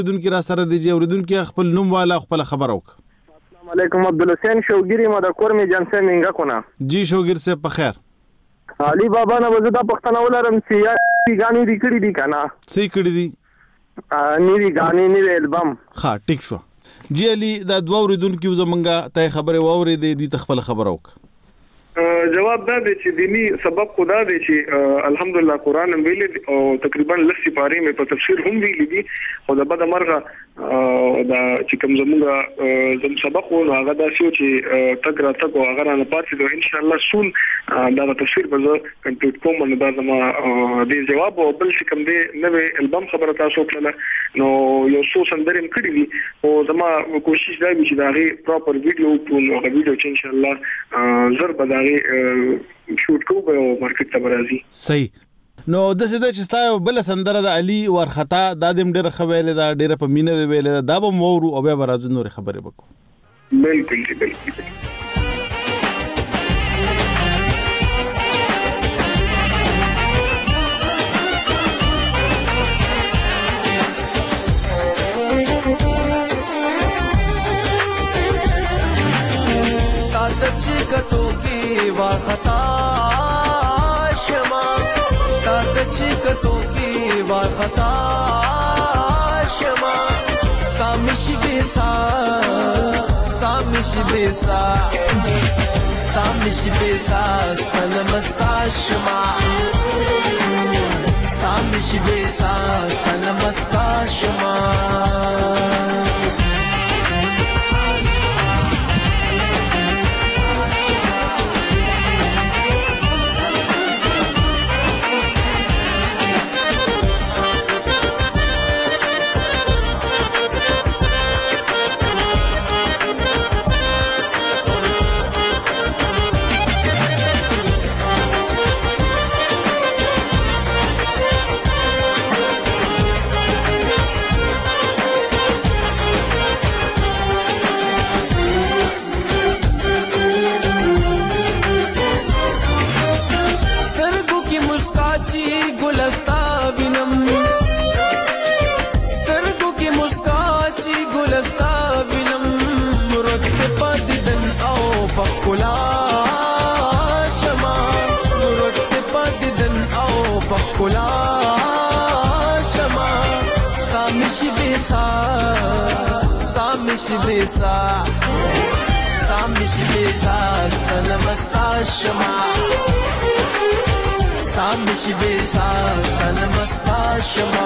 اوریدونکو را سره دی چې اوریدونکو خپل نوم والا خپل خبر وک. السلام علیکم عبدالحسین شوګری ما د کور می جنسه منګه کونه جی شوګر سے په خیر. علي بابا نه وزدا پښتنه ولرم چې یا غانې دی کړی دی کنه صحیح کړی دی نیوی غانې نیوی البم ها ټیک شو. جی علي دا دوه اوریدونکو زمونږه ته خبره ووري دی خپل خبر وک. جواب دا دی چې دینی سبب خدا دی چې الحمدلله قران هم ویل او تقریبا لسی پاره مې په تفسیر هم ویل دي او د بد مرغه دا چې کوم زموږ سبق و هغه دا چې تګرا تک او هغه نه پاتې دي ان شاء الله سون دا تفسیر به کمپلیټ کوم نو دا زما دې جواب او بل چې کوم دی نوې البم خبره تاسو کړله نو یو څو سندرې کړې دي او زما کوشش دا وی چې دا غي پراپر ویډیو کو نو ویډیو چې ان شاء الله زر بداغي شوټ کو په مارکیټ ته راځي. صحیح. نو د څه د چې تاسو بل سندره د علي ورختا د دې ډېر خویل دا ډېر په مینه دی ویل دا به مورو او به راځو نور خبرې وکړو. بالکل بالکل. چکتو کی واخطا شما تا چکتو کی واخطا شما سامش بیسا سامش بیسا سامش بیسا سلمستا شما سامش بیسا سلمستا شما بیسا سامش بیسا سلمستا شما سامش بیسا سلمستا شما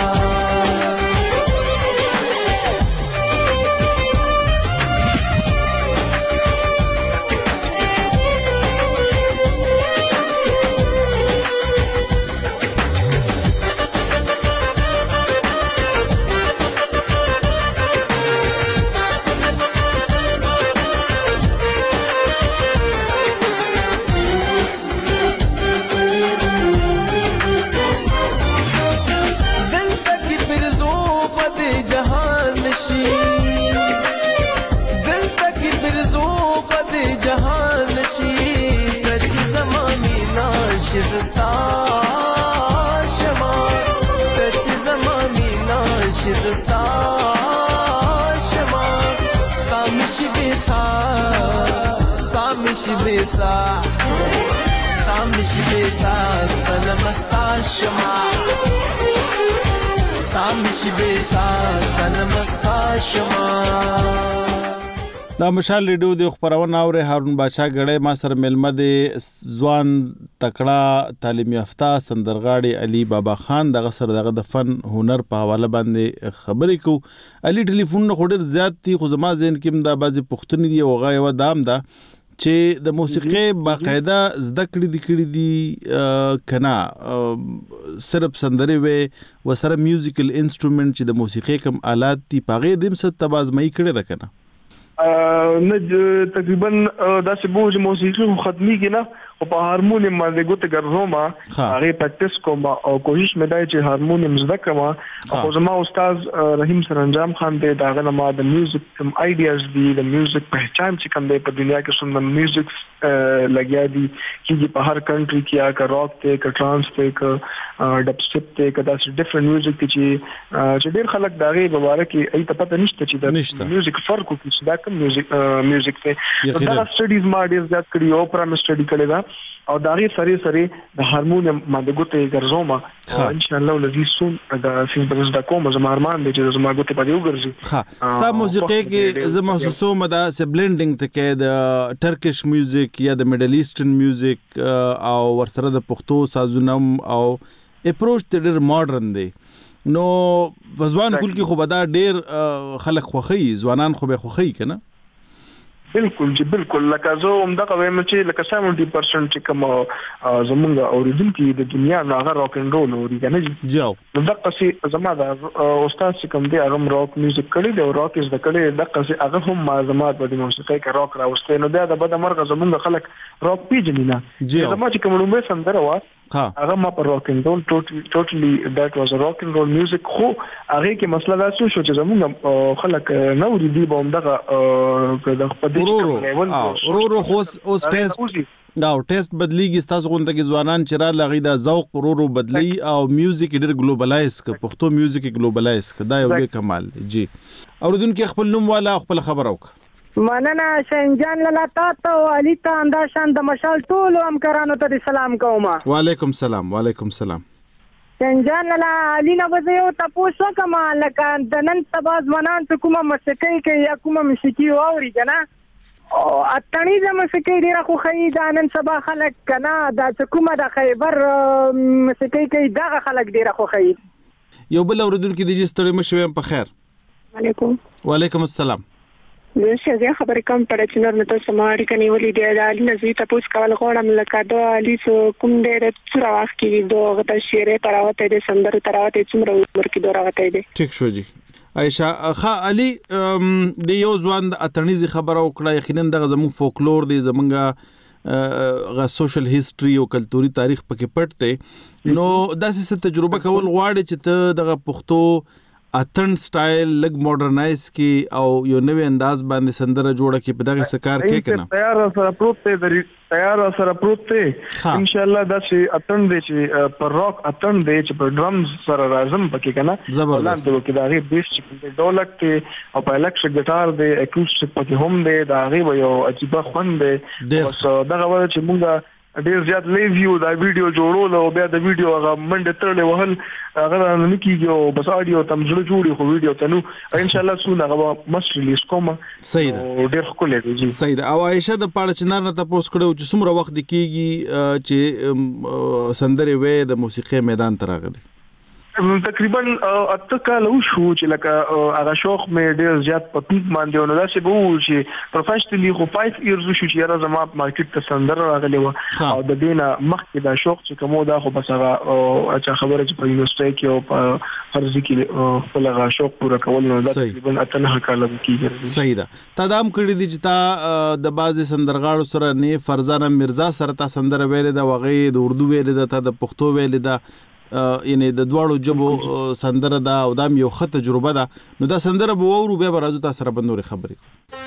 شزستا شما تچ زمانینا شزستا شما سامش بیسا سامش بیسا سامش بیسا سلمستا شما سامش بیسا سلمستا شما. دا مشال ریډیو د خبرونه اوري هارون بادشاہ غړې ما سره ملمه د ځوان تکړه تعلیم یافته سندرغاړي علي بابا خان دغه سره دغه د فن هنر په حواله باندې خبرې کو. علي ټلیفون نه خوري زیات دي خو زما ذهن کې دا بعضی پښتني دی او غایو دام دا چې د موسیقي باقاعده زده کړې دي کنا صرف سندري و سره میوزیکل انسټرومنت چې د موسیقي کوم آلات دي پاغه دیم ست تبازمای کړي ده کنا نه تقریبا دا چې موسیقي ختمي کنا او په هارمونیم باندې ګوت ګرځوم هغه پریکټیس کوم او کوشش مې دی چې هارمونیم زده کړم او زما استاد رحیم سرانجام خان دی دا غنه ما د میوزیک کوم آیډیاز دی د میوزیک پہچان چې کوم دی په دنیا کې څومره میوزیک لګیا دي چې په هر کنټری کې کا راک ته کا ټرانس ته کا ډب سټپ ته کا داسې ډیفرنٹ میوزیک چې ډیر خلک دا غي مبارک ای ته پته نشته چې د میوزیک فرق کوي چې دا کوم میوزیک ته دا سټډیز ما ډیر زیات کړی او پرم سټډي کړی دا او دا غي سره د هارمونیم باندې ګوتې ګرځوم او ان شاء الله لذي سون دا سیمبلز دا کوم زما ارمان دی چې زما ګوتې په دې وګرځي ها ستا موسیقي کې زما محسوسوم دا س بلندینګ ته کې د ټرکش میوزیک یا د میډل ایسټرن میوزیک او ورسره د پښتو سازونم او اپروچ ته ډیر ماډرن دی نو بزوان کول کې خو بدا ډیر خلک خوخي ځوانان خو به خوخي کنه بالکل جی بالکل لکه زه هم دغه وایم چې لکه 70% چې کوم زمونږ اوریدونکو د دنیا نه هغه راک اند رول اوري کنه جی نو دغه څه زما د استاد چې کوم دی هغه راک میوزیک کړی دی او راک از د کړی دغه څه هغه هم معلومات په موسیقي کې راک راوستي نو د بده مرغه زمونږ خلک راک پیژني نه زما چې کوم لومبه سندره وا هغه ما پر راک اند رول ټوټلی دټ واز ا راک اند رول میوزیک خو هغه کې مسله دا شو چې زمونږ خلک نو ریدي به همدغه د خپل ورو اوس ټیسټ بدلیږي تاسو غونډه کې ځوانان چې را لغی دا ذوق ورو بدلی او میوزیک ډیر ګلوبلایز ک پښتو میوزیک ګلوبلایز ک دا یو لوی کمال جی اوردونکو خپل نوم والا خپل خبر اوک مننه شنجان لاله تاسو علي ته انداشان د مشال ټول همکارانو ته سلام کوم وعلیکم سلام شنجان لاله علي نه وځو تاسو کوم لکه د نن سبا ځوانان ته کومه موسیقي کې یا کومه موسیقي اوري کنه او اتنی زما موسیقي ډیره خو خی د نن سبا خلک کنه د کومه د خیبر موسیقي کې دغه خلک ډیره خو خی یو بل اوردونکو د جستړې مشوي په خیر وعلیکم السلام زه خبرې کوم پر چې نور نته سماري کني ولې د علي نزوی تاسو کول غواړم لکه دا علي سو کوم ډېر څوره وخت کې دوه غته شیره تراوته د سندر تراوته څومره عمر کې دوه راوته دي ټیک شو جی عائشہ خا علي د یو ځوان د اتنیزي خبره وکړه یقینا د زموږ فولکلور دی زمونږه غا سوشل هیستوري او کلتوري تاریخ پکې پټ نو داسې څه تجربه کول غواړي چې ته دغه پښتو اتن سټایل لګ ماډرنایز کی او یو نوې انداز باندې سندره جوړه کی په دغه سکار کې کنه تیار سره پروت دی ان شاء الله دا چې اتن دی چې پر راک اتن دی چې پر ډرمز سره راځم پکې کنه زبردست ولانته کې دا غي بیس چې ډولک ته او په الکټریک ګټار دی اکوستیک پکې هم دی دا غي یو عجیب خوند دی بس دغه وجه چې مونږه ډیر زیات لیزیو دا ویډیو جوړول او بیا د ویډیو هغه منډه ترلې وهل هغه نه کیږي بس اډیو تم جوړي خو ویډیو ته نو ان شاء الله سونه هغه مست ریلیز کوم صحیح ده ډیر خپل دی صحیح ده او عائشہ د پاړه چنار نه تاسو کړو چې څومره وخت کیږي چې سندره وې د موسیقي میدان ته راغلي تقریبا اته کال شو چې لکه هغه شوق مې ډیر زیات په پیک باندې نو دا چې وو چې پروفیشنلی خو 5 ایئرز شو چې را زما مارکیټ ته سندره راغلی و او د دینه مخکې دا شوق چې کومو دا خو بس هغه اچھا خبره چې په یونیورسيټي کې او په فرض کې خپل هغه شوق پوره کول نو دا تقریبا اته نه کال کېږي صحیح ده تا دام کړی دي چې تا د بازي سندرغاړو سره نه فرزانه مرزا سره تا سندره ویلې دا وغې د اردو ویلې دا تا د پښتو ویلې دا یعنی د دواړو جبو سندره دا او دام یو خط تجربه ده نو دا سندره به وورو به راځو تاسو سره بندوري خبرې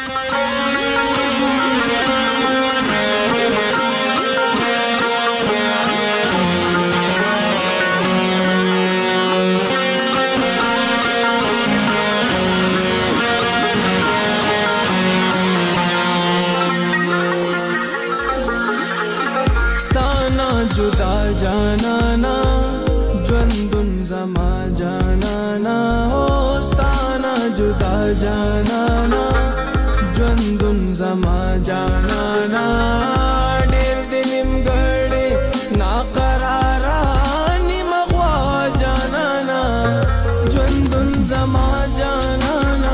ستانا جدا جانانا ژوندون زما جانانا ستانا جدا جانانا ژوندون زما جانانا ډېر د نیمګړې ناقراره نیمه غوا جانانا ژوندون زما جانانا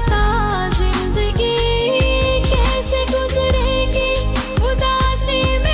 See me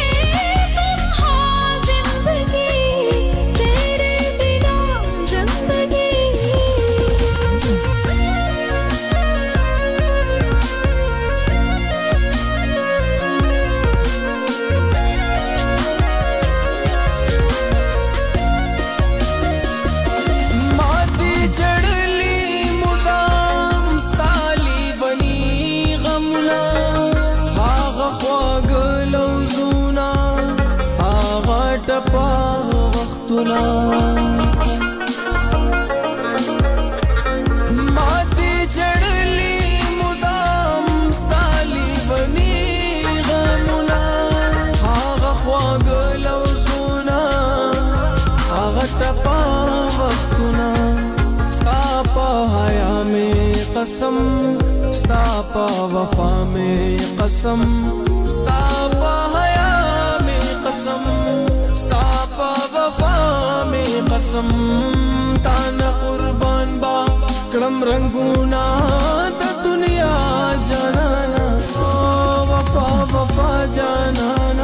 قسم ستا پا وفا میں قسم ستا پا حیا میں قسم ستا پا وفا میں قسم تانا قربان با کرم رنگونا دا دنیا جانانا وفا وفا جانانا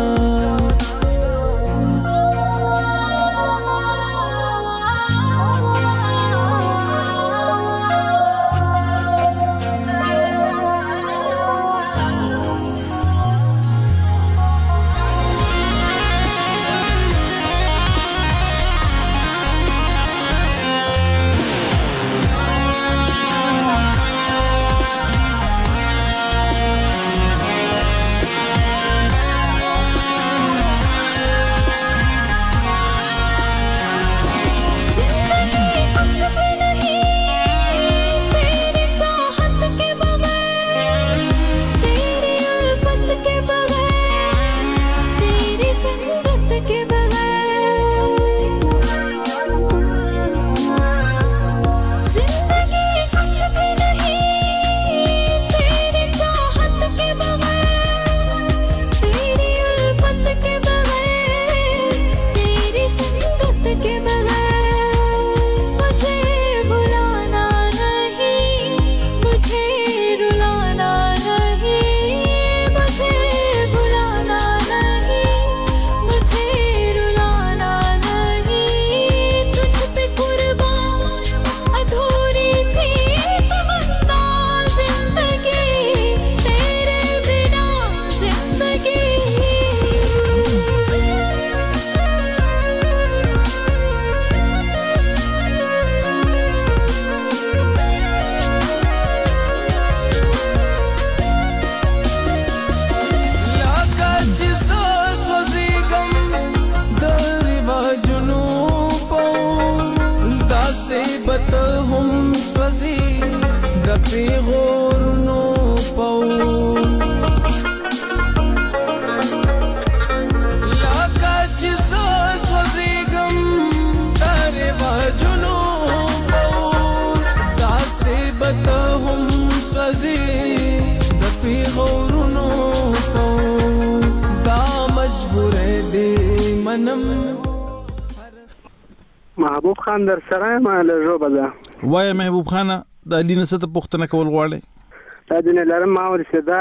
محبوب خان در سره ما له ژوبه ده وای محبوب خان د علي نه څه پوښتنه کول غواړي دا د لرم ما ورسېدا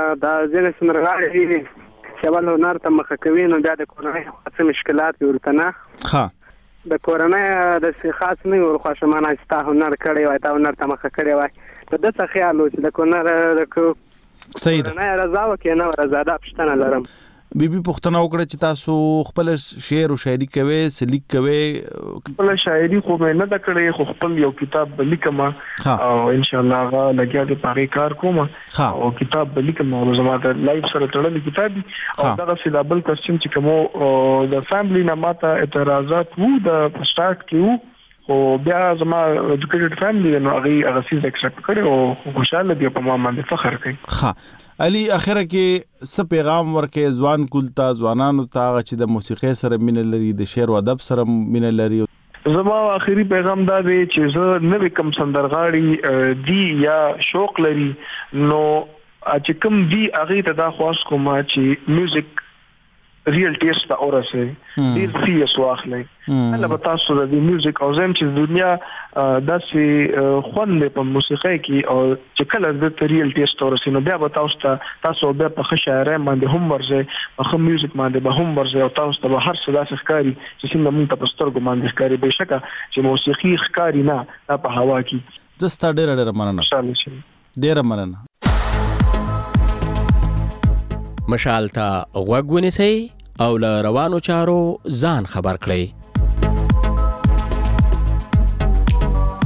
د ځینې سندرغاړي چې ول هنر ته مخه کوي نو بیا د کورنۍ څه مشکلات ورته نه ها د کورنۍ د خاص نه ورخوا شمانه ستا هنر کړی وای تا هنر ته مخه کړی وای په دغه خیال و چې د کورنۍ صحیح ده نه رضا وکړي نه رضا ده پښتنه لرم بیبي پښتنه وکړه چې تاسو خپل شعر او شاعري کوي سلیک کوي خپل شاعري خو مې نه د کړې خو خپل یو کتاب لیکم او ان شاء الله غا لګیا دې پاره کار کوم او کتاب لیکم او زما د لایف سره تړلې کتاب او دا سیدابل کوېسچن چې کوم د فیملی نه ماته اعتراضات وو د سٹارټ کیو او بیا زما ایجوکیټډ فیملی نو هغه سیز ایکسپټ کړي او خوشاله دي په ما باندې فخر کوي ها علي اخره کې څه پیغام ورکې ځوان کولتا ځوانانو ته چې د موسیقي سره مینه لري د شعر او ادب سره مینه لري زما اخیری پیغام دا دی چې زه نوې کم سندرغاړي دی یا شوق لري نو چې کوم دی هغه ته دا خواص کوم چې میوزیک ریل ټیسټ ته اورسه ډیر سیریس واخلې الله به تاسو د میوزیک او زم چې دنیا داسې خوند په موسیقۍ کې او چې کله د ریل ټیسټ اورسه نو بیا به تاسو بیا په خشاره باندې هم ورځي په میوزیک باندې به هم ورځي او تاسو ته هر څه داسې ښکاری چې څنګه مونږ ته پسترګو باندې ښکاری به شکه چې موسیقي ښکاری نه په هوا کې زستا ډېر مننه ډېر مننه مشال ته غوږ ونیسئ او له روانو چارو ځان خبر کړئ